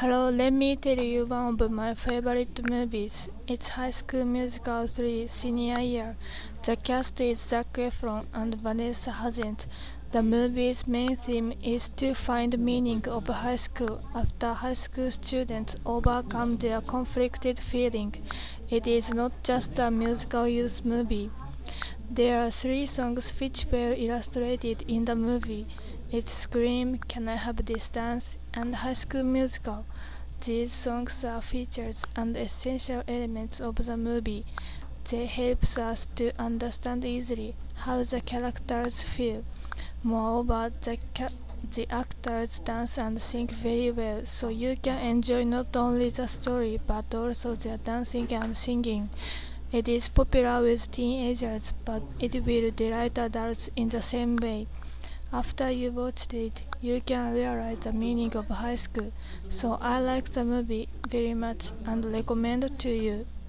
Hello, let me tell you one of my favorite movies. It's High School Musical 3 Senior Year. The cast is Zac Efron and Vanessa Hudgens. The movie's main theme is to find meaning of high school after high school students overcome their conflicted feeling. It is not just a musical youth movie. There are three songs which were illustrated in the movie. It's Scream, Can I Have This Dance, and High School Musical. These songs are features and essential elements of the movie. They help us to understand easily how the characters feel. Moreover, the actors dance and sing very well, so you can enjoy not only the story but also their dancing and singing. It is popular with teenagers, but it will delight adults in the same way. After you watched it, you can realize the meaning of high school. So I like the movie very much and recommend it to you.